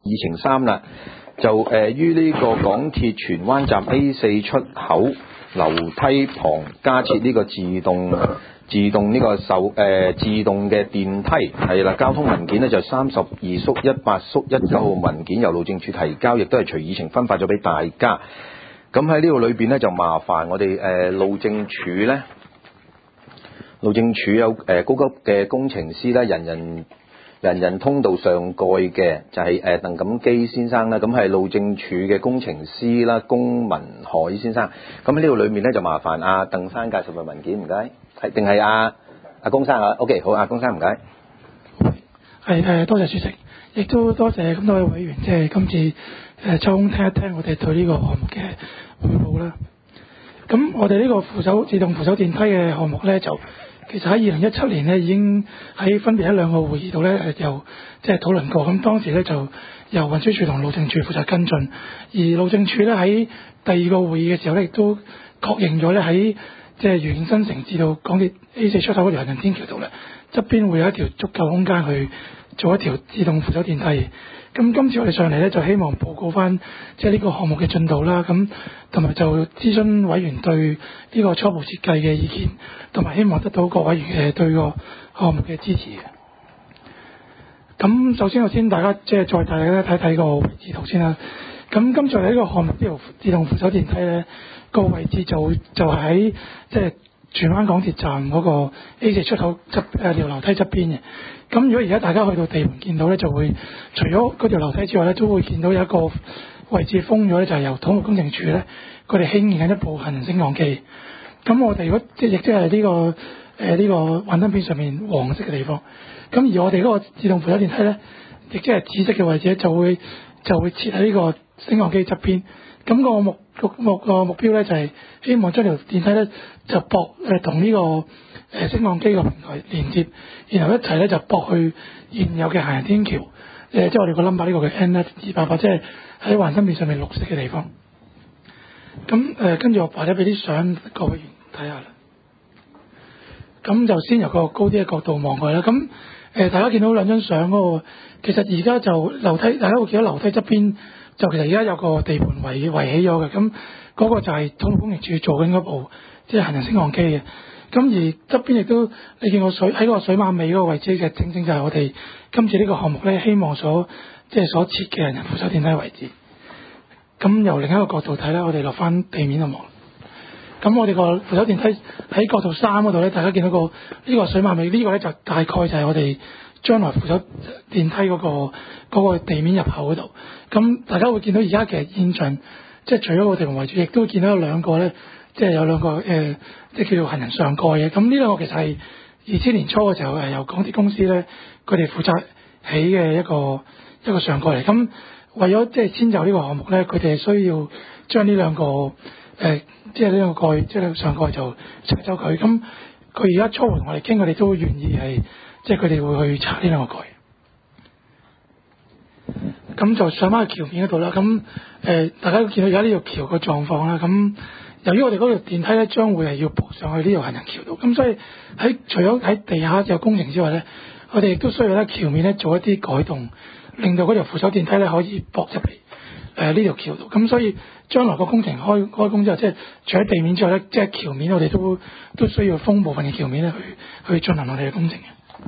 議程3啦，就於呢個港鐵荃灣站 A4 出口樓梯旁加設呢個自動嘅電梯，係啦，交通文件呢就32/18/19號文件由路政署提交，亦都係隨議程分發咗俾大家。咁喺呢度裏邊呢，就麻煩我哋路政署呢，路政署有高級嘅工程師啦，人人通道上蓋嘅就係鄧錦基先生啦，咁係路政署嘅工程師啦，龔文海先生。咁喺呢度裏面呢，就麻煩鄧生介紹份文件，唔該。係定係阿龔生啊 ？OK， 好，龔生唔該。 係多謝主席，亦都多謝咁多位委員，即係今次抽空聽一聽我哋對呢個項目嘅匯報啦。咁我哋呢個自動扶手電梯嘅項目咧，就其實喺2017年呢已經喺分別喺2個會議度咧又即係討論過。咁當時咧就由運輸署同路政署負責跟進，而路政署咧喺第2個會議嘅時候咧，亦都確認咗咧喺即係愉景新城至到港鐵 A4 出口嗰條行人天橋度咧，側邊會有一條足夠空間去做一條自動扶手電梯。咁今次我哋上嚟咧，就希望報告翻即係呢個項目嘅進度啦。咁同埋就諮詢委員對呢個初步設計嘅意見，同埋希望得到各委員嘅對個項目嘅支持嘅。咁首先大家即係再大家睇睇個位置圖先啦。咁今次呢個項目呢條自動扶手電梯咧，個位置就係喺即係荃灣港鐵站嗰個 A4 出口條樓梯側邊嘅。咁如果而家大家去到地盤見到咧，就會除咗嗰條樓梯之外咧，都會見到有一個位置封咗咧，就係由土木工程署咧，佢哋興建緊一部行人升降機。咁我哋如果亦即係呢個幻燈片上面黃色嘅地方，咁而我哋嗰個自動扶手電梯咧，亦即係紫色嘅位置就會設喺呢個升降機側邊。咁個目標咧就係希望將條電梯咧就駁同呢個升降機個平台連接，然後一齊咧就駁去現有嘅行人天橋，即係我哋個 number 呢個嘅 N288，即係喺幻燈片上面綠色嘅地方。咁跟住我或者俾啲相各位員睇下啦。咁就先由個高啲嘅角度望過去啦。咁大家見到兩張相嗰個，其實而家就樓梯，大家會見到樓梯側邊就其實而家有個地盤圍起咗嘅。咁嗰個就係土木工程署做緊嗰部即係行人升降機嘅。咁而側邊亦都你見過喺個水馬尾嗰個位置嘅，正正就係我哋今次呢個項目咧，希望所設嘅行人扶手電梯位置。咁由另一個角度睇咧，我哋落翻地面度望。咁我哋個扶手電梯喺角度3嗰度咧，大家見到呢個水馬尾呢個咧，就大概就係我哋將來扶手電梯嗰個地面入口嗰度。咁大家會見到而家其實現場即係除咗個地盤圍住，亦都見到有兩個咧，即係有兩個即係叫做行人上蓋嘅。咁呢兩個其實係2000年初嘅時候由港鐵公司咧，佢哋負責起嘅一個上蓋嚟。咁為咗即係遷就呢個項目咧，佢哋係需要將呢兩個即係呢個蓋，即係上蓋就拆走佢。咁佢而家初同我哋傾，佢哋都願意係即係佢哋會去拆呢兩個蓋。咁就上翻去橋面嗰度啦。咁大家都見到而家呢條橋個狀況啦。咁由於我哋嗰條電梯咧，將會係要駁上去呢條行人橋度，咁所以除咗喺地下有工程之外咧，我哋亦都需要喺橋面咧做一啲改動，令到嗰條扶手電梯咧可以駁入嚟呢條橋度。咁所以將來個工程開工之後，即係除咗地面之外咧，即係橋面我哋都需要封部分嘅橋面咧去進行我哋嘅工程嘅。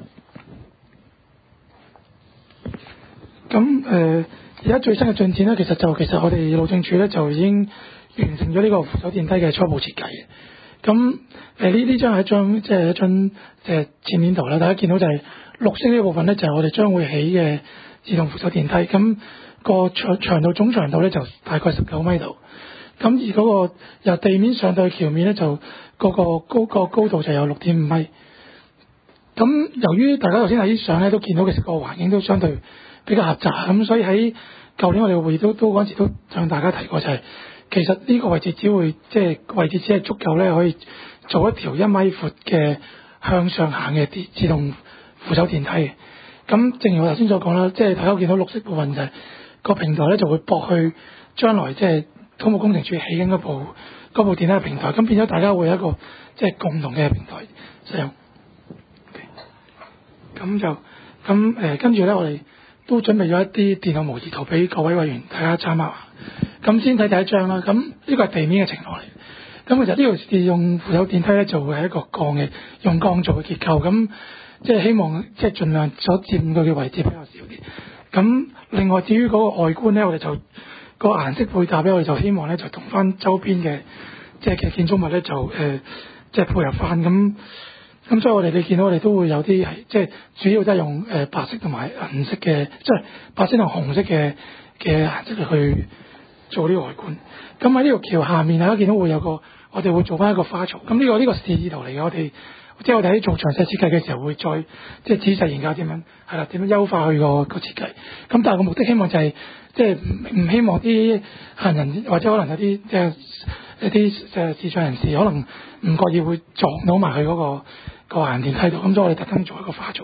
咁而家最新嘅進展咧，其實我哋路政署咧就已經完成咗呢個扶手電梯嘅初步設計嘅。咁呢張係一張前面圖啦，大家見到就係綠色呢部分咧，就係我哋將會起嘅自動扶手電梯。咁個總長度咧就大概19米度。咁而嗰個由地面上到去橋面咧，就個高度就有6.5米。咁由於大家頭先喺啲相咧都見到，其實個環境都相對比較狹窄，咁所以喺舊年我哋嘅會議都嗰陣時都向大家提過，就係其實呢個位置只係足夠咧，可以做一條1米闊嘅向上行嘅自動扶手電梯嘅。咁正如我頭先所講啦，即係大家見到綠色部分就係個平台咧就會駁去將來即係土木工程署起緊嗰部電梯嘅平台，咁變咗大家會有一個即係共同嘅平台使用。咁跟住咧，我哋都準備咗一啲電腦模擬圖俾各位委員大家參考。咁先睇第一張啦。咁呢個係地面嘅情況嚟。咁其實呢度是用扶手電梯咧，就會係一個鋼嘅用鋼做嘅結構。咁即係希望即係盡量所佔據嘅位置比較少啲。咁另外至於嗰個外觀咧，我哋就個顏色配搭咧，我哋就希望咧就同翻周邊嘅即係嘅建築物咧就即係配合翻咁所以我哋你見到我哋都會有啲係即係主要都係用白色同埋銀色嘅，即係白色同紅色嘅顏色去做呢個外觀。咁喺呢條橋下面大家見到會有個我哋會做翻一個花槽。咁呢個示意圖嚟嘅，我哋喺做詳細設計嘅時候會再即係仔細研究點樣係啦，點樣優化佢個設計。咁但係個目的希望就係即係唔希望啲行人或者可能有啲即係一啲視障人士可能唔覺意會撞到埋佢嗰個行電梯度。咁所以我哋特登做一個花槽。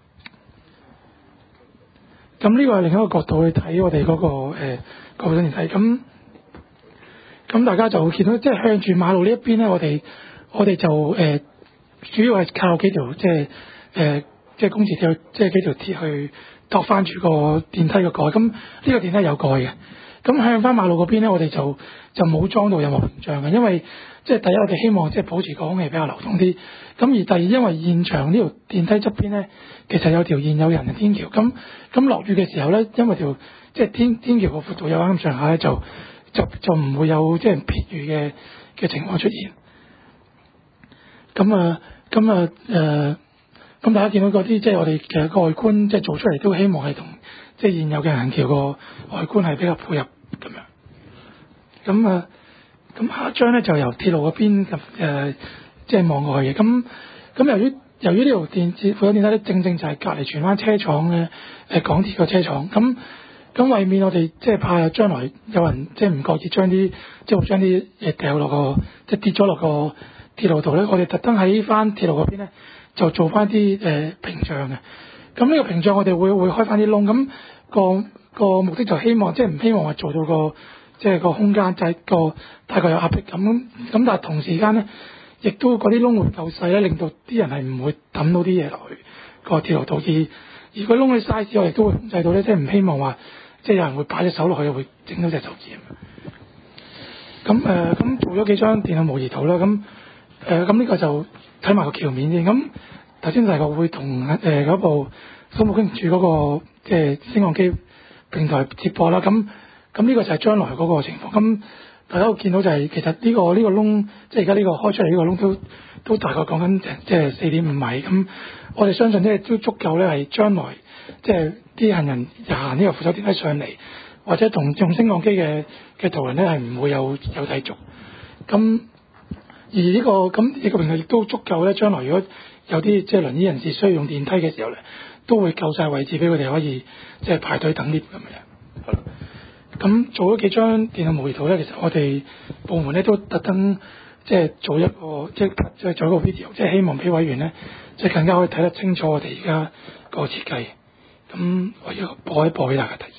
咁呢個係另一個角度去睇我哋嗰個扶手電梯。咁大家就會見到即係向住馬路呢一邊咧，我哋就主要係靠幾條即係工字鐵即係幾條鐵去托翻住個電梯個蓋。咁呢個電梯有蓋嘅。咁向翻馬路嗰邊咧，我哋就冇裝到任何屏障嘅，因為即係第一我哋希望即係保持個空氣比較流通啲。咁而第二，因為現場呢條電梯側邊咧，其實有條現有人嘅天橋。咁落雨嘅時候咧，因為條即係天橋個闊度有啱上下咧，就唔會有即係撇雨嘅情況出現。咁大家見到嗰啲即係我哋嘅外觀即係做出嚟都希望係同即係現有嘅行橋個外觀係比較配合咁樣。咁下一張咧就由鐵路嗰邊即係望過去嘅。咁由於呢條扶手電梯咧，正就係隔離荃灣車廠咧港鐵個車廠。咁為免我哋即係怕將來有人即係唔覺意將啲嘢掉落個即係跌咗落個鐵路度咧，我哋特登喺翻鐵路嗰邊咧就做翻啲屏障嘅。咁呢個屏障我哋會開翻啲窿。咁個目的就希望即係唔希望話做到即係個空間就係大概有壓迫感。咁但係同時間咧，亦都嗰啲窿會夠細咧，令到啲人係唔會抌到啲嘢落去個鐵路度。而個窿嘅 size 我哋都會控制到咧，即係唔希望話即係有人會擺隻手落去會整到隻手指咁做咗幾張電腦模擬圖啦。咁呢個就睇埋個橋面先。咁頭先大概會同嗰部土木工程署嗰個即係升降機平台接駁啦。咁呢個就係將來嗰個情況。咁大家會見到就係其實呢個窿，即係而家呢個開出嚟呢個窿都大概講緊即係4.5米。咁我哋相信咧都足夠咧係將來即係啲行人行呢個扶手電梯上嚟，或者同用升降機嘅途人咧係唔會有抵觸。而呢個平台亦都足夠咧，將來如果有啲即係輪椅人士需要用電梯嘅時候咧，都會夠晒位置俾佢哋可以即係排隊等 lift 咁樣。好啦，咁做咗幾張電腦模擬圖咧，其實我哋部門咧都特登即係做一個即係做一個 video，即係希望俾委員咧即係更加可以睇得清楚我哋而家個設計。咁我要播一播俾大家睇。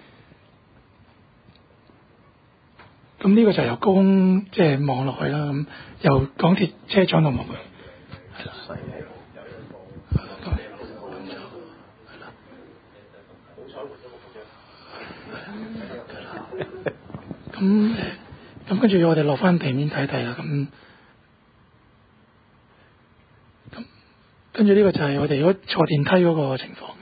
咁呢個就由高空即係望落去啦。咁由港鐵車廠度望去，係啦。咁跟住我哋落翻地面睇睇啦。咁跟住呢個就係我哋如果坐電梯嗰個情況嘅。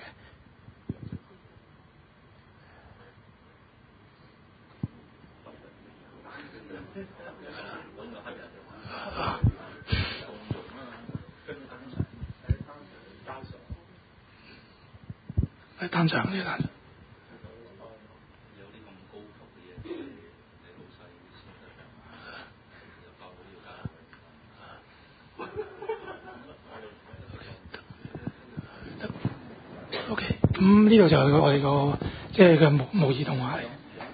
係單場呢個單場。OK， 咁呢度就係我哋個即係嘅模擬動畫嚟。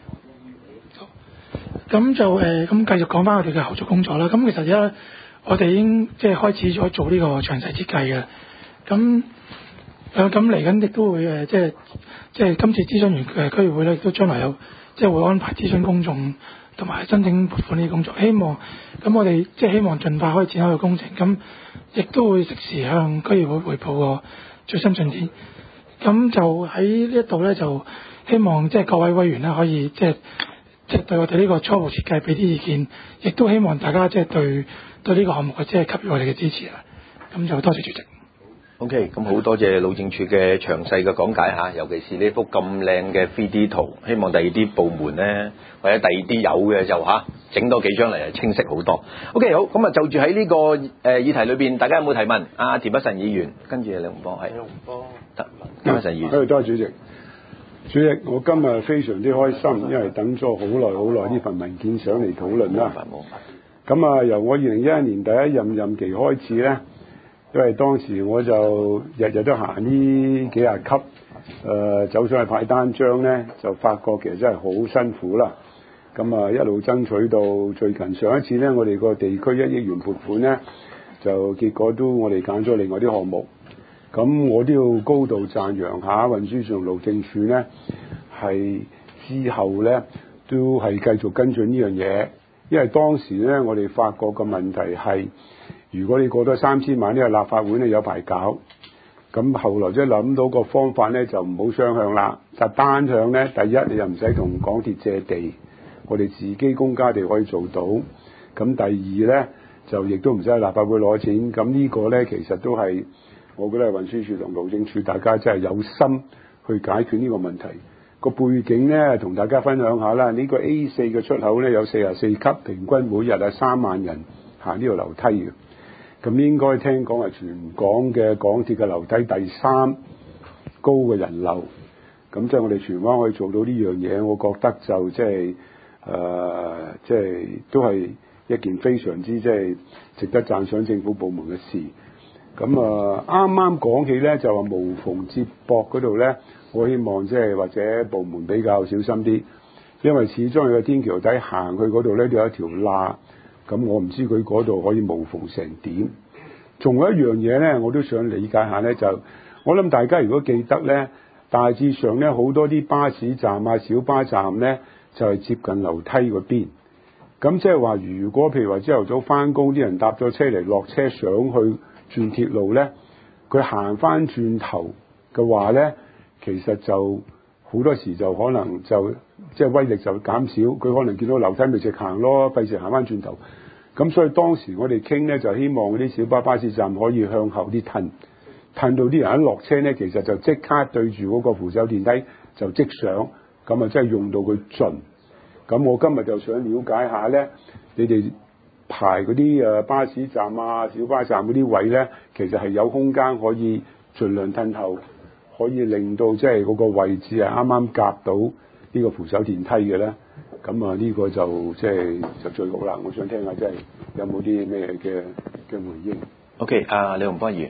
咁就咁繼續講翻我哋嘅後續工作啦。咁其實而家我哋已經即係開始咗做呢個詳細設計嘅。咁嚟緊亦都會即係今次諮詢完區議會咧，亦都將來有即係會安排諮詢公眾同埋申請撥款呢啲工作。希望咁我哋即係希望盡快可以展開個工程。咁亦都會適時向區議會匯報個最新進展。 咁就喺呢一度咧，就希望即係各位委員咧可以即係對我哋呢個初步設計俾啲意見，亦都希望大家即係對呢個項目即係給予我哋嘅支持啦。咁就多謝主席。 OK， 咁好多謝路政署嘅詳細嘅講解嚇，尤其是呢幅咁靚嘅 3D 圖，希望第二啲部門咧或者第二啲有嘅就整多幾張嚟清晰好多。OK， 好，咁啊就住喺呢個議題裏邊，大家有冇提問？田北辰議員，跟住李洪波係。李洪波得，田北辰議員。 多謝主席。主席，我今日非常之開心，因為等咗好耐呢份文件上嚟討論啦。咁啊，由我2011年第一任期開始咧。因為當時我就日日都行呢幾廿級，走上去派單張咧，就發覺其實真係好辛苦啦。咁啊，一路爭取到最近上一次咧，我哋個地區1億元撥款咧，就結果都我哋揀咗另外啲項目。咁我都要高度讚揚下運輸署同路政署咧，係之後咧都係繼續跟進呢樣嘢，因為當時咧我哋發覺個問題係。如果你過多3000萬呢個立法會咧有排搞，咁後來即係諗到個方法咧就唔好雙向啦，就單向咧，第一你又唔使同港鐵借地，我哋自己公家地可以做到。咁第二咧就亦都唔使喺立法會攞錢。咁呢個咧其實都係我覺得係運輸署同路政署大家真係有心去解決呢個問題。個背景咧同大家分享下啦，呢個 A4 嘅出口咧有44級，平均每日係3萬人行呢條樓梯嘅。咁應該聽講係全港嘅港鐵嘅樓梯第3高嘅人流，咁即係我哋荃灣可以做到呢樣嘢，我覺得就即係都係一件非常之即係值得讚賞政府部門嘅事。咁啱啱講起咧就話無縫接駁嗰度咧，我希望即係或者部門比較小心啲，因為始終喺個天橋底行去嗰度咧都有一條罅。咁我唔知佢嗰度可以無縫成點。仲有一樣嘢咧，我都想理解下咧，就我諗大家如果記得咧，大致上咧好多啲巴士站啊、小巴站咧就係接近樓梯嗰邊。咁即係話，如果譬如話朝頭早翻工啲人搭咗車嚟落車上去轉鐵路咧，佢行翻轉頭嘅話咧，其實就好多時就可能就即係威力就減少，佢可能見到樓梯咪直行咯，費事行翻轉頭。咁所以當時我哋傾咧就希望嗰啲小巴巴士站可以向後啲褪到啲人一落車咧，其實就即刻對住嗰個扶手電梯就即上，咁啊真係用到佢盡。咁我今日就想了解下咧，你哋排嗰啲巴士站啊、小巴站嗰啲位咧，其實係有空間可以盡量褪後，可以令到即係嗰個位置係啱啱夾到呢個扶手電梯嘅咧。咁呢個就即係就最好啦。我想聽下即係有冇啲咩嘅回應。 OK， 李洪波議員。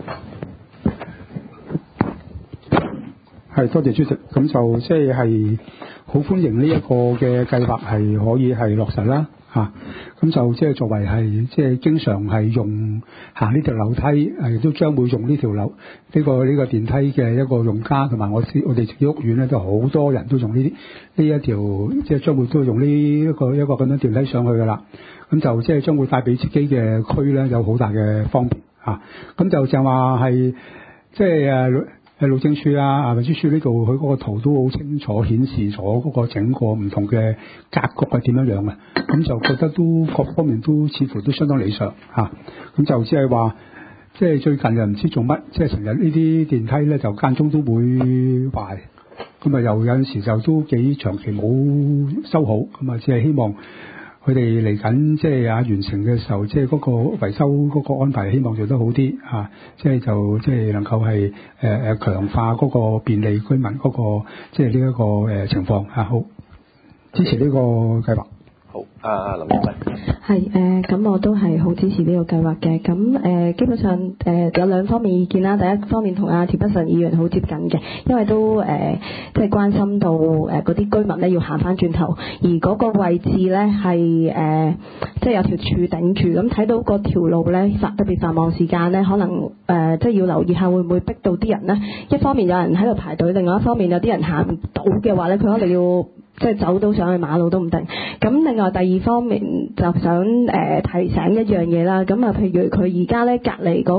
係，多謝主席。咁就即係好歡迎呢一個嘅計劃係可以係落實啦。咁就即係作為係即係經常係用行呢條樓梯，亦都將會用呢條樓呢個電梯嘅一個用家，同埋我哋自己屋苑咧都好多人都用呢一條，即係將會都用呢一個咁樣電梯上去噶啦。咁就即係將會帶俾自己嘅區咧有好大嘅方便嚇。咁就話係即係路政署運輸署呢度，佢嗰個圖都好清楚顯示咗嗰個整個唔同嘅格局係點樣嘅，咁就覺得都各方面都似乎都相當理想嚇。咁就只係話，即係最近又唔知做乜，即係成日呢啲電梯咧就間中都會壞，咁又有陣時就都幾長期冇修好，咁只係希望佢哋嚟緊即係完成嘅時候，即係嗰個維修嗰個安排，希望做得好啲嚇，即係能夠係強化嗰個便利居民嗰個即係呢一個情況嚇。好，支持呢個計劃。 好，林筠係咁我都係好支持呢個計劃嘅。咁基本上有兩方面意見啦。第一方面同田北辰議員好接近嘅，因為都即係關心到嗰啲居民咧要行翻轉頭，而嗰個位置咧係即係有條柱頂住，咁睇到嗰條路咧特別繁忙時間咧，可能即係要留意下會唔會逼到啲人咧。一方面有人喺度排隊，另外一方面有啲人行唔到嘅話咧，佢可能要即係走到上去馬路都唔定。咁另外第二方面就想提醒一樣嘢啦。咁譬如佢而家咧隔離嗰個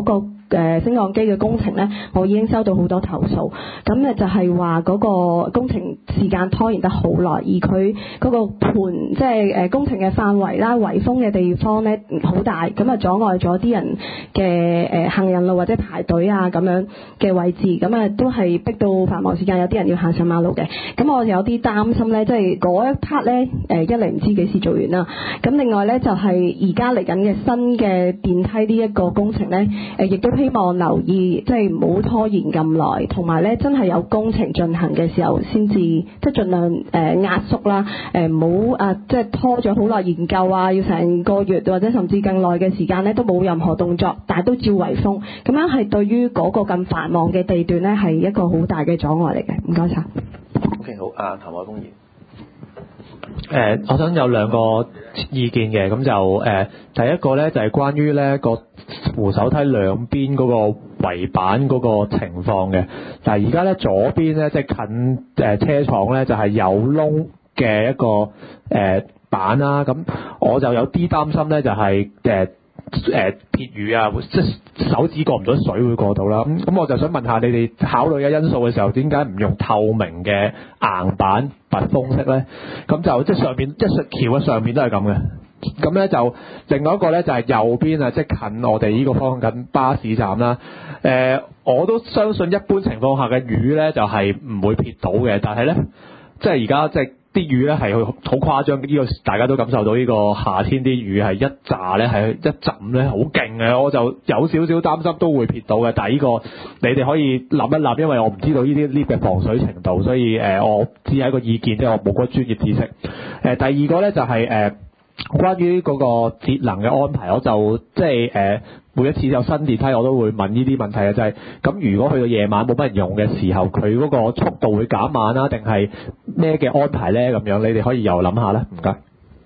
升降機嘅工程咧，我已經收到好多投訴。咁咧就係話嗰個工程時間拖延得好耐，而佢嗰個盤即係工程嘅範圍啦、圍封嘅地方咧好大，咁啊阻礙咗啲人嘅行人路或者排隊啊咁樣嘅位置，咁啊都係逼到繁忙時間有啲人要行上馬路嘅。咁我有啲擔心咧，即係嗰一 part 咧一嚟唔知幾時做完啦。咁另外咧就係而家嚟緊嘅新嘅電梯呢一個工程咧，亦都希望留意，即係唔好拖延咁耐，同埋咧真係有工程進行嘅時候先至即係盡量壓縮啦，唔好即係拖咗好耐研究啊，要成個月或者甚至更耐嘅時間咧都冇任何動作，但係都照圍封，咁樣係對於嗰個咁繁忙嘅地段咧係一個好大嘅阻礙嚟嘅。唔該晒。 OK， 好，譚海峰議員。 我想有兩個意見嘅，咁就第一個咧就係關於咧個扶手梯兩邊嗰個圍板嗰個情況嘅。但係而家咧左邊咧即係近車廠咧就係有窿嘅一個板啦，咁我就有啲擔心咧就係撇雨啊，即係手指過唔到水會過到啦。咁我就想問下你哋考慮嘅因素嘅時候，點解唔用透明嘅硬板密封式咧？咁就即係上面即係橋嘅上面都係咁嘅。咁咧就另外一個咧就係右邊啊，即係近我哋呢個方向近巴士站啦。我都相信一般情況下嘅雨咧就係唔會撇到嘅，但係咧即係而家即係啲雨咧係好誇張，呢個大家都感受到呢個夏天啲雨係一炸咧係一浸咧好勁嘅，我就有少少擔心都會撇到嘅。但係呢個你哋可以諗一諗，因為我唔知道呢啲 lift 嘅防水程度，所以我只係一個意見，即係我冇嗰個專業知識。第二個咧就係關於嗰個節能嘅安排，我就即係每一次有新電梯我都會問呢啲問題嘅，就係咁如果去到夜晚冇乜人用嘅時候，佢嗰個速度會減慢啦，定係咩嘅安排咧？咁樣你哋可以又諗下啦，唔該。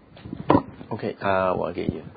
OK， 黃偉基議員。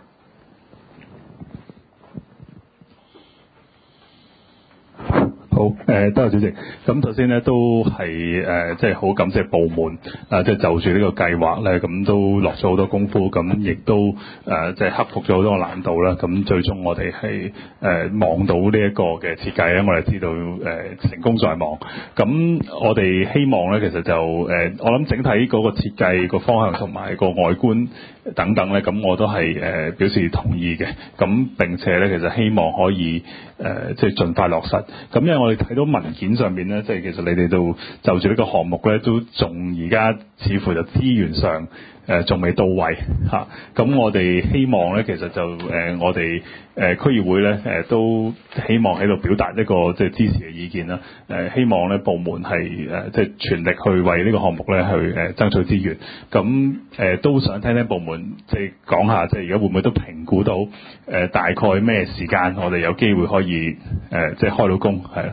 好，多謝主席。咁首先咧都係即係好感謝部門即係就住呢個計劃咧，咁都落咗好多功夫，咁亦都即係克服咗好多難度啦。咁最終我哋係望到呢一個嘅設計咧，我哋知道成功在望。咁我哋希望咧，其實就我諗整體嗰個設計個方向同埋個外觀等等咧，咁我都係表示同意嘅。咁並且咧，其實希望可以即係盡快落實。咁因為我哋睇到文件上面咧，即係其實你哋都就住呢個項目咧，都仲而家似乎就資源上仲未到位嚇。咁我哋希望咧，其實就我哋區議會咧都希望喺度表達一個即係支持嘅意見啦。希望咧部門係即係全力去為呢個項目咧去爭取資源。咁都想聽聽部門即係講下，即係而家會唔會都評估到大概咩時間我哋有機會可以即係開到工係啦。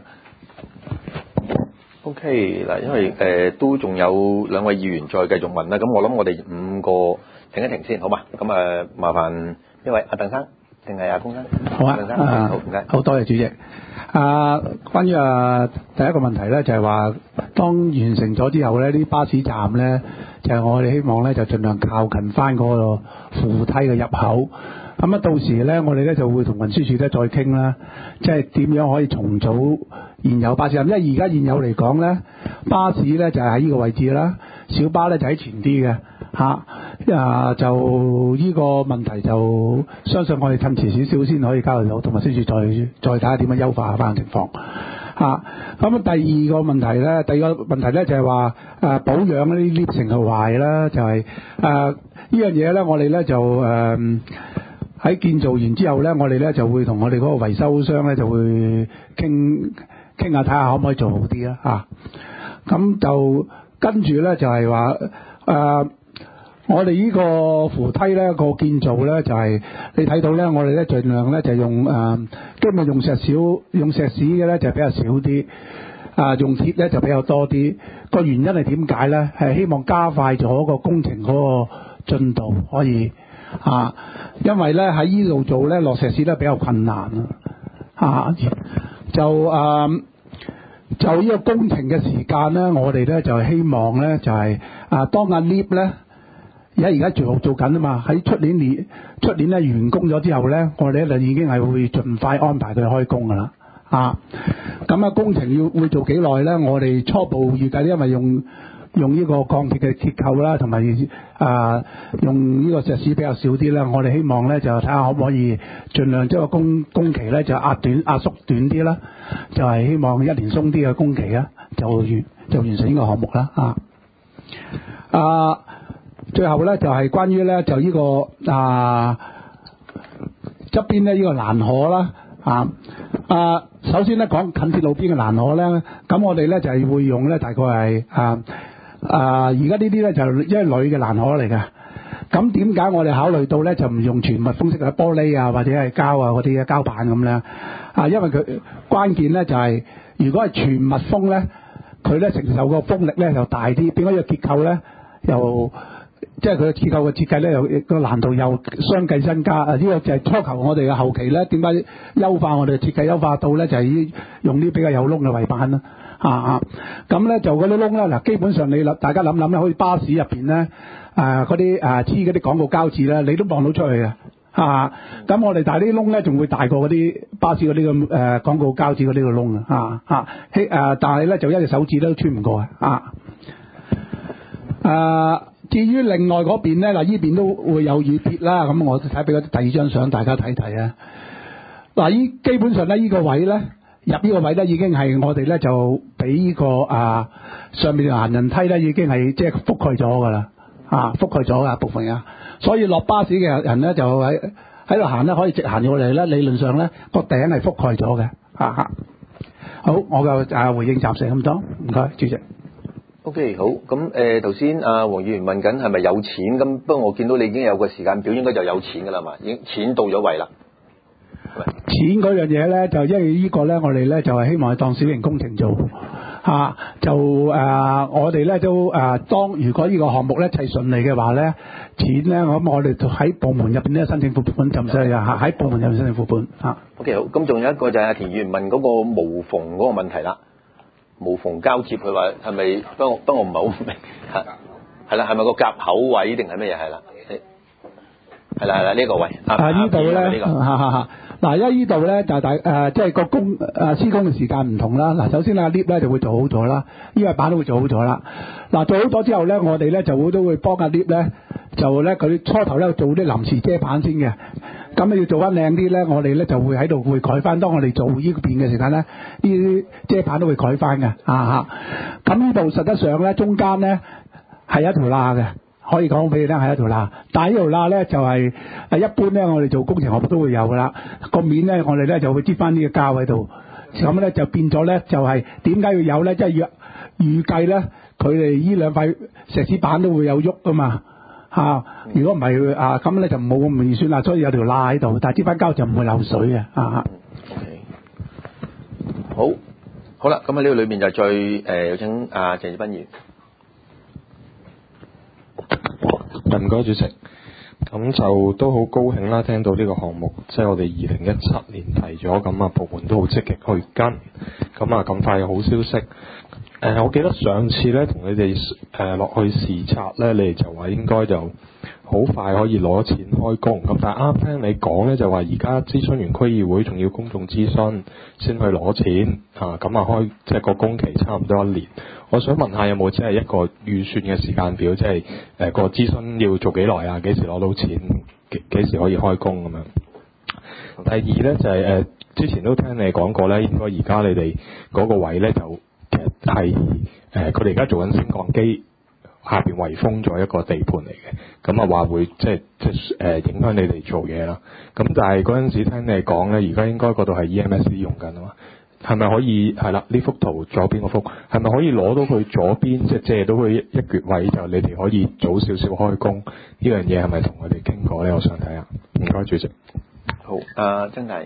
OK 嗱，因為都仲有兩位議員再繼續問啦，咁我諗我哋5個停一停先，好嘛？咁麻煩邊位？阿鄧生定係阿公生？ 好啊， 鄧生好唔該。 好多謝主席。關於第一個問題咧，就係話當完成咗之後咧，啲巴士站咧就係我哋希望咧就盡量靠近翻嗰個扶梯嘅入口。咁到時咧，我哋咧就會同運輸署咧再傾啦，即係點樣可以重組現有巴士站。因為而家現有嚟講咧，巴士咧就係喺呢個位置啦，小巴咧就喺前啲嘅就呢個問題就相信我哋趁遲少少先可以交流到，同埋運輸署再睇下點樣優化翻情況咁第二個問題咧就係話保養呢啲 lift 成日壞啦，就係呢樣嘢咧，我哋咧就喺建造完之後咧，我哋咧就會同我哋嗰個維修商咧就會傾下睇下可唔可以做好啲啦咁就跟住咧就係話我哋呢個扶梯咧個建造咧就係你睇到咧，我哋咧盡量咧就用今日用石屎嘅咧就比較少啲，用鐵咧就比較多啲。個原因係點解咧？係希望加快咗個工程嗰個進度，可以因為咧喺呢度做咧落石屎咧比較困難就呢個工程嘅時間咧，我哋咧就希望咧就係當阿 lift 咧而家做緊啊嘛，喺出年咧完工咗之後咧，我哋咧就已經係會盡快安排佢開工噶啦。咁啊工程會做幾耐咧？我哋初步預計，因為用呢個鋼鐵嘅結構啦，同埋用呢個石屎比較少啲啦，我哋希望咧就睇下可唔可以盡量將個工期咧就壓縮短啲啦，就係希望一年鬆啲嘅工期啦，就完成呢個項目啦。最後咧就係關於咧就呢個側邊咧呢個欄河啦。首先咧講近鐵路邊嘅欄河咧，咁我哋咧就係會用咧大概係而家呢啲咧就因為鋁嘅欄河嚟嘅。咁點解我哋考慮到咧就唔用全密封式嘅玻璃啊或者係膠啊嗰啲膠板咁咧？因為佢關鍵咧就係如果係全密封咧，佢咧承受個風力咧又大啲，變咗個結構咧又即係佢嘅結構嘅設計咧，又個難度又相繼增加。呢個就係初頭我哋嘅後期咧，點解優化我哋嘅設計優化到咧，就係用啲比較有窿嘅圍板啦。咁咧就嗰啲窿咧，嗱基本上大家諗諗咧，好似巴士入邊咧嗰啲黐嗰啲廣告膠紙咧，你都望到出去嘅。咁我哋但係啲窿咧仲會大過嗰啲巴士嗰啲咁廣告膠紙嗰啲個窿但係咧就一隻手指都穿唔過至於另外嗰邊咧，嗱呢邊都會有雨跌啦，咁我睇俾第二張相大家睇睇啊。嗱，基本上咧呢個位咧入呢個位咧已經係我哋咧就俾呢個上面嘅行人梯咧已經係即係覆蓋咗㗎啦，覆蓋咗嘅部分啊。所以落巴士嘅人咧就喺度行咧可以直行過嚟咧，理論上咧個頂係覆蓋咗嘅。好，我嘅回應暫時咁多，唔該，主席。 OK， 好，咁頭先黃議員問緊係咪有錢，咁不過我見到你已經有個時間表，應該就有錢㗎啦嘛，已經錢到咗位啦。 錢嗰樣嘢咧，就因為呢個咧，我哋咧就係希望係當小型工程做我哋咧都當如果呢個項目咧一切順利嘅話咧，錢咧咁我哋喺部門入邊咧申請撥款就唔使喺部門入邊申請撥款。 OK， 好，咁仲有一個就係田議員問嗰個無縫嗰個問題啦。無縫交接，佢話係咪？不過我唔係好明，係啦，係咪個夾口位定係咩嘢？係啦，係啦呢個位。 呢度咧，嗱，因為呢度咧就即係個施工嘅時間唔同啦。嗱，首先lift 咧就會做好咗啦，呢個板都會做好咗啦。嗱，做好咗之後咧，我哋咧就都會幫lift 咧，就咧佢初頭咧做啲臨時遮板先嘅。咁要做翻靚啲咧，我哋咧就會喺度會改翻。當我哋做呢邊嘅時間咧，呢啲遮板都會改翻嘅。咁呢度實質上咧，中間咧係一條罅嘅，可以講俾你聽係一條罅。但係呢條罅咧就係一般咧，我哋做工程項目都會有噶啦。個面咧，我哋咧就會擠翻呢個膠喺度。咁咧就變咗咧，就係點解要有咧？即係預計咧，佢哋呢兩塊石屎板都會有喐噶嘛。如果唔係咁咧就冇咁預算啦，所以有條罅喺度，但係支翻膠就唔會漏水嘅。 好啦，咁喺呢個裏面就再有請鄭志斌議員。 唔該，主席。咁就都好高興啦，聽到呢個項目，即係我哋2017年提咗，咁部門都好積極去跟，咁快有好消息。我記得上次咧同你哋落去視察咧，你哋就話應該就好快可以攞錢開工。咁但係啱聽你講咧，就話而家諮詢完區議會，仲要公眾諮詢先去攞錢開即係個工期差唔多1年。我想問下有冇即係一個預算嘅時間表，即係個諮詢要做幾耐啊？幾時攞到錢？幾時可以開工咁樣？第二咧就係之前都聽你講過咧，應該而家你哋嗰個位咧就其實係佢哋而家做緊升降機下邊圍封咗一個地盤嚟嘅，咁話會即係影響你哋做嘢啦。咁但係嗰陣時聽你講咧，而家應該嗰度係 EMSD 用緊啊嘛。係咪可以係啦？呢幅圖左邊嗰幅係咪可以攞到佢左邊，即係借到佢一橛位，就你哋可以早少少開工？呢樣嘢係咪同我哋傾過咧？我想睇下。唔該，主席。 好，曾大。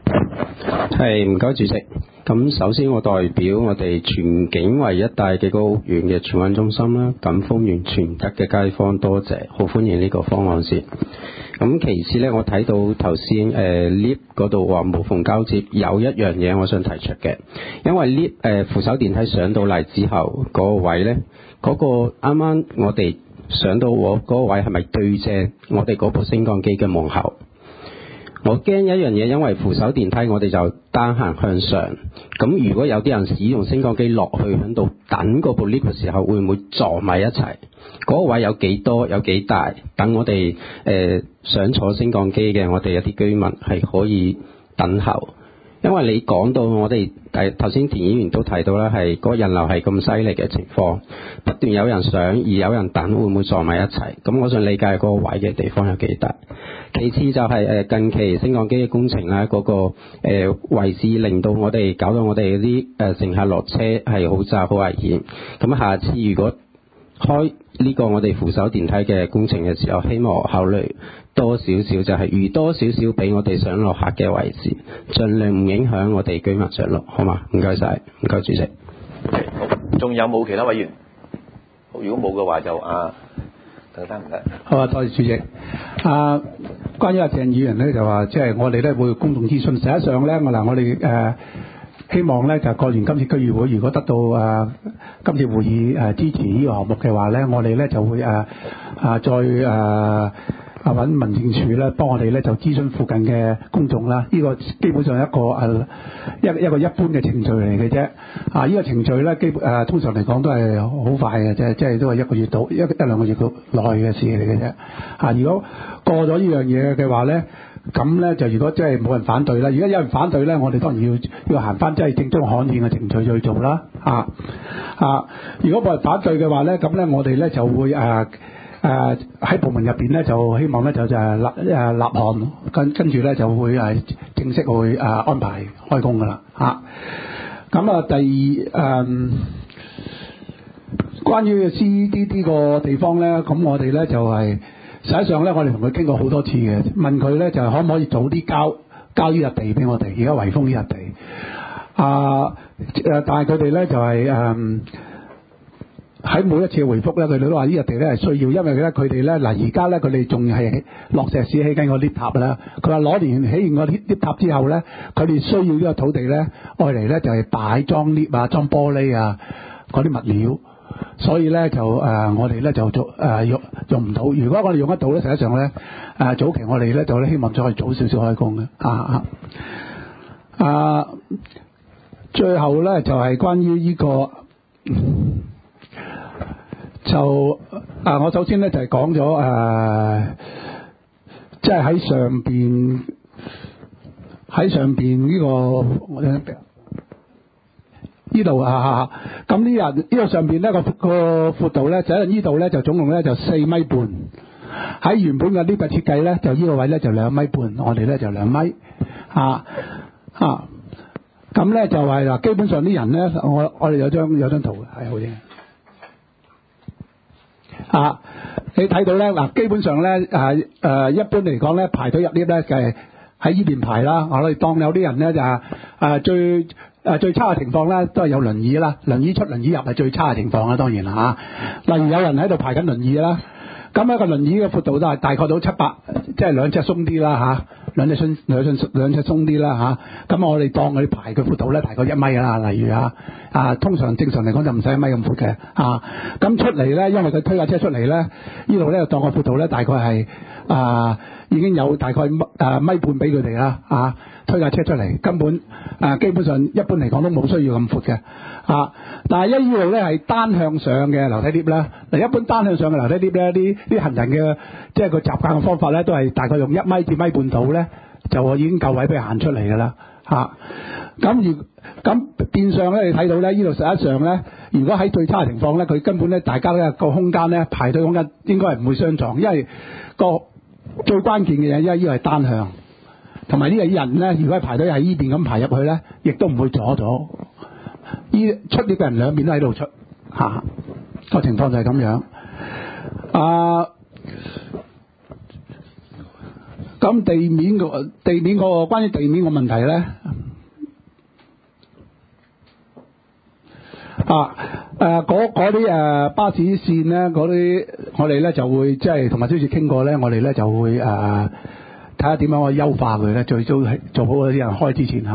係，唔該主席。咁首先我代表我哋荃景圍一帶嘅個屋苑嘅荃灣中心啦，錦豐園全德嘅街坊多謝，好歡迎呢個方案先。咁其次呢，我睇到頭先lift 嗰度話無縫交接，有一樣嘢我想提出嘅，因為 lift 扶手電梯上到嚟之後嗰個位呢，嗰個啱啱我哋上到嗰個位係咪對正我哋嗰部升降機嘅門口？我驚一樣嘢，因為扶手電梯我哋就單行向上，咁如果有啲人使用升降機落去喺度等嗰部 lift 嘅時候，會唔會撞埋一齊？嗰個位有幾多有幾大？等我哋想坐升降機嘅我哋一啲居民係可以等候。因為你講到我哋頭先田議員都提到啦，係嗰個人流係咁犀利嘅情況，不斷有人上而有人等，會唔會撞埋一齊？咁我想理解嗰個位嘅地方有幾大。其次就係近期升降機嘅工程啦，嗰個位置令到我哋搞到我哋啲乘客落車係好窄好危險。咁下次如果開呢個我哋扶手電梯嘅工程嘅時候，希望考慮多少少就係預多少少俾我哋上落客嘅位置，盡量唔影響我哋居民上落，好嘛？唔該晒，唔該主席。 好，仲有冇其他委員？如果冇嘅話就鄧生唔該。 好啊，多謝主席。關於鄭議員咧就話，即係我哋咧會公眾諮詢。實際上咧，我哋希望咧就過完今次區議會，如果得到今次會議支持呢個項目嘅話咧，我哋咧就會再揾民政處咧幫我哋咧就諮詢附近嘅公眾啦。呢個基本上係一個一般嘅程序嚟嘅啫。呢個程序咧通常嚟講都係好快嘅啫，即係都係一個月到一兩個月到內嘅事嚟嘅啫。如果過咗呢樣嘢嘅話咧，咁咧就如果即係冇人反對啦，如果有人反對咧，我哋當然要行翻即係正宗罕見嘅程序去做啦。如果冇人反對嘅話咧，咁咧我哋咧就會喺部門入邊咧就希望咧就立項，跟住咧就會正式會安排開工噶啦。咁第二關於 CDD 個地方咧，咁我哋咧就係實際上咧，我哋同佢傾過好多次嘅，問佢咧就係可唔可以早啲交呢日地俾我哋，而家圍封呢日地。但係佢哋咧就係喺每一次回覆咧，佢哋都話呢日地咧係需要，因為咧佢哋咧而家咧佢哋仲係落石屎起緊個 lift 塔啦。佢話攞年起完個 lift 塔之後咧，佢哋需要呢個土地咧，愛嚟咧就係擺裝 lift 裝玻璃嗰啲物料。所以咧就我哋咧就用唔到。如果我哋用得到咧，實際上咧早期我哋咧就希望再早少少開工嘅。最後咧就係關於呢個我首先咧就係講咗即係喺上邊呢個。呢度咁呢個上邊咧個闊度咧，就喺呢度咧就總共咧就4.5米。喺原本嘅呢個設計咧，就呢個位咧就2.5米，我哋咧就2米。咁咧就係嗱，基本上啲人咧，我哋有張圖嘅，係好嘅。你睇到咧嗱，基本上咧一般嚟講咧排隊入 lift 咧就係喺呢邊排啦。我哋當有啲人咧就最差嘅情況咧，都係有輪椅啦，輪椅出輪椅入係最差嘅情況啦，當然啦例如有人喺度排緊輪椅啦，咁一個輪椅嘅闊度都係大概到700，即係兩隻鬆啲啦兩隻鬆啲啦咁我哋當佢排嘅闊度咧大概1米啦，例如通常正常嚟講就唔使1米咁闊嘅咁出嚟咧，因為佢推架車出嚟咧，呢度咧當個闊度咧大概係已經有大概1.5米俾佢哋啦推架車出嚟，根本基本上一般嚟講都冇需要咁闊嘅但係呢度咧係單向上嘅樓梯 lift 啦。嗱，一般單向上嘅樓梯 lift 咧，啲行人嘅即係個習慣嘅方法咧，都係大概用1米至1米半度咧，就已經夠位俾佢行出嚟㗎啦咁變相咧，你睇到咧，呢度實際上咧，如果喺最差嘅情況咧，佢根本咧大家咧個空間咧排隊空間應該係唔會相撞，因為個最關鍵嘅嘢，因為呢個係單向。同埋呢個人咧，如果係排隊喺呢邊咁排入去咧，亦都唔會阻咗。出呢個人兩邊都喺度出，個情況就係咁樣。 咁地面個關於地面個問題咧，嗰啲巴士線咧，嗰啲我哋咧就會即係同埋之前傾過咧，我哋咧就會睇下點樣可以優化佢咧，最早係做好嗰啲人開之前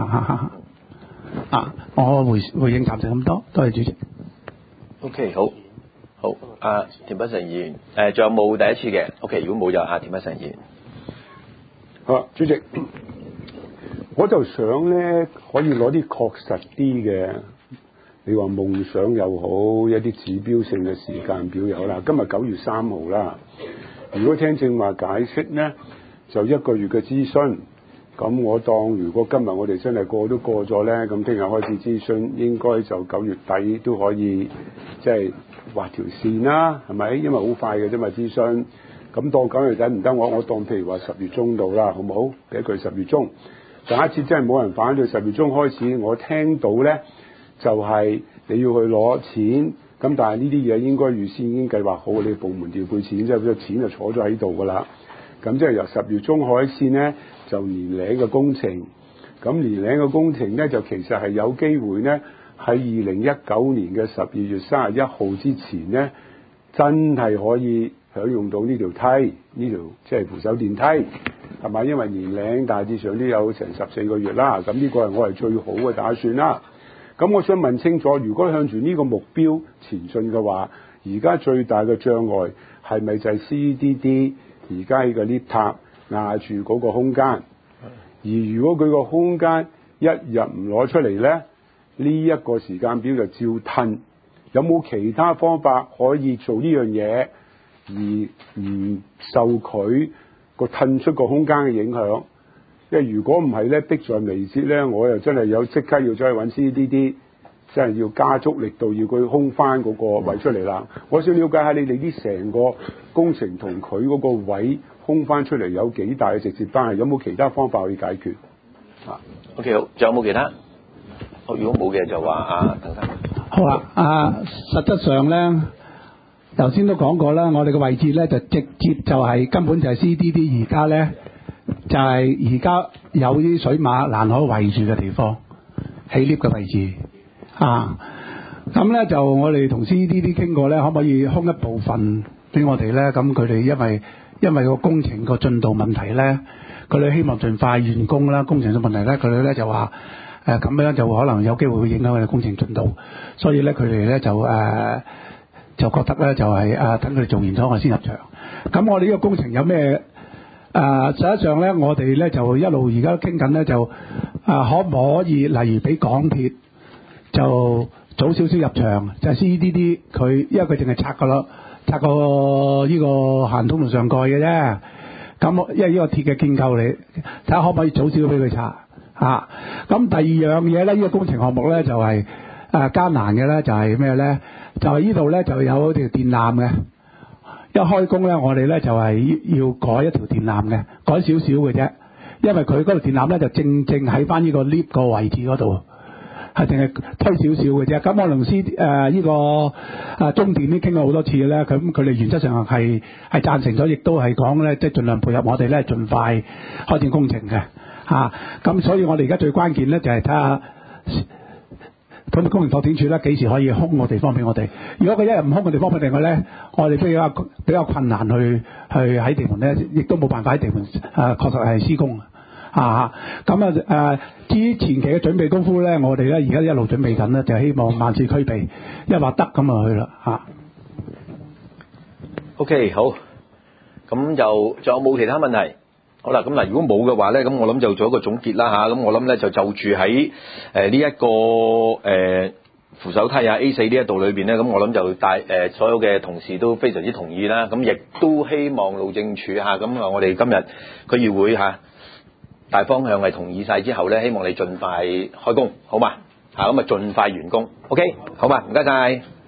我回應暫時咁多，多謝主席。 OK， 好，田北辰議員，仲有冇第一次嘅 ？OK， 如果冇就田北辰議員。 主席，我就想咧可以攞啲確實啲嘅，你話夢想又好，一啲指標性嘅時間表又好啦。今日9月3號啦，如果聽正話解釋咧，就1個月嘅諮詢。咁我當如果今日我哋真係都過咗咧，咁聽日開始諮詢，應該就9月底都可以即係畫條線啦，係咪？因為好快嘅啫嘛諮詢。咁當9月底唔得，我當譬如話10月中到啦，好唔好？俾一句10月中。假設真係冇人反對10月中開始，我聽到咧就係你要去攞錢，咁但係呢啲嘢應該預先已經計劃好，你部門調配錢，即係個錢就坐咗喺度噶啦。咁即係由10月中開始咧，就年零嘅工程。咁年零嘅工程咧，就其實係有機會咧喺2019年嘅12月31號之前咧，真係可以享用到呢條梯，呢條即係扶手電梯，係咪？因為年零大致上都有成14個月啦，咁呢個係我係最好嘅打算啦。咁我想問清楚，如果向住呢個目標前進嘅話，而家最大嘅障礙係咪就係 CDD 而家呢個 lift 塔壓住嗰個空間？而如果佢個空間一日唔攞出嚟咧，呢一個時間表就照褪。有冇其他方法可以做呢樣嘢，而唔受佢個褪出個空間嘅影響？因為如果唔係咧，迫在眉睫咧，我又真係有即刻要再去揾 CDD， 真係要加足力度要佢空翻嗰個位出嚟啦。我想了解下你哋啲成個工程同佢嗰個位空翻出嚟有幾大嘅直接關係？有冇其他方法可以解決 ？OK， 好，仲有冇其他？如果冇嘅就話鄧生。 好啦，實質上咧，頭先都講過啦，我哋嘅位置咧就直接就係根本就係 CDD， 而家咧就係而家有啲水馬欄可圍住嘅地方，起 lift 嘅位置咁咧就我哋同 CDD 傾過咧，可唔可以空一部分俾我哋咧？咁佢哋因為個工程個進度問題咧，佢哋希望盡快完工啦。工程嘅問題咧，佢哋咧就話咁樣就可能有機會會影響佢哋工程進度，所以咧佢哋咧就覺得咧就係等佢哋做完咗我先入場。咁我哋呢個工程有咩實際上咧，我哋咧就一路而家傾緊咧，就可唔可以例如俾港鐵就早少少入場，就係 CDD 佢，因為佢淨係拆個呢個行通道上蓋嘅啫。咁因為呢個鐵嘅建構嚟，睇下可唔可以早少少俾佢拆咁第二樣嘢咧，呢個工程項目咧就係艱難嘅咧，就係咩咧？就係呢度咧就有條電纜嘅。一開工咧，我哋咧就係要改一條電纜嘅，改少少嘅啫。因為佢嗰條電纜咧就正喺翻呢個 lift 個位置嗰度，係淨係推少少嘅啫。咁我同呢個中電都傾過好多次咧，咁佢哋原則上係贊成咗，亦都係講咧，即係盡量配合我哋咧，盡快開展工程嘅咁所以我哋而家最關鍵咧就係睇下咁工程拓展處咧幾時可以空個地方俾我哋。如果佢一日唔空個地方俾我咧，我哋比較困難去喺地盤咧，亦都冇辦法喺地盤確實係施工至於前期嘅準備功夫咧，我哋咧而家一路準備緊咧，就希望萬事俱備，一話得咁就去啦 OK， 好，咁就仲有冇其他問題？好啦，咁嗱，如果冇嘅話咧，咁我諗就做一個總結啦咁我諗咧就住喺呢一個扶手梯A4呢一度裏邊咧，咁我諗就所有嘅同事都非常之同意啦。咁亦都希望路政署咁我哋今日區議會大方向係同意晒之後咧，希望你盡快開工，好嘛？咁盡快完工。OK， 好嘛？唔該晒。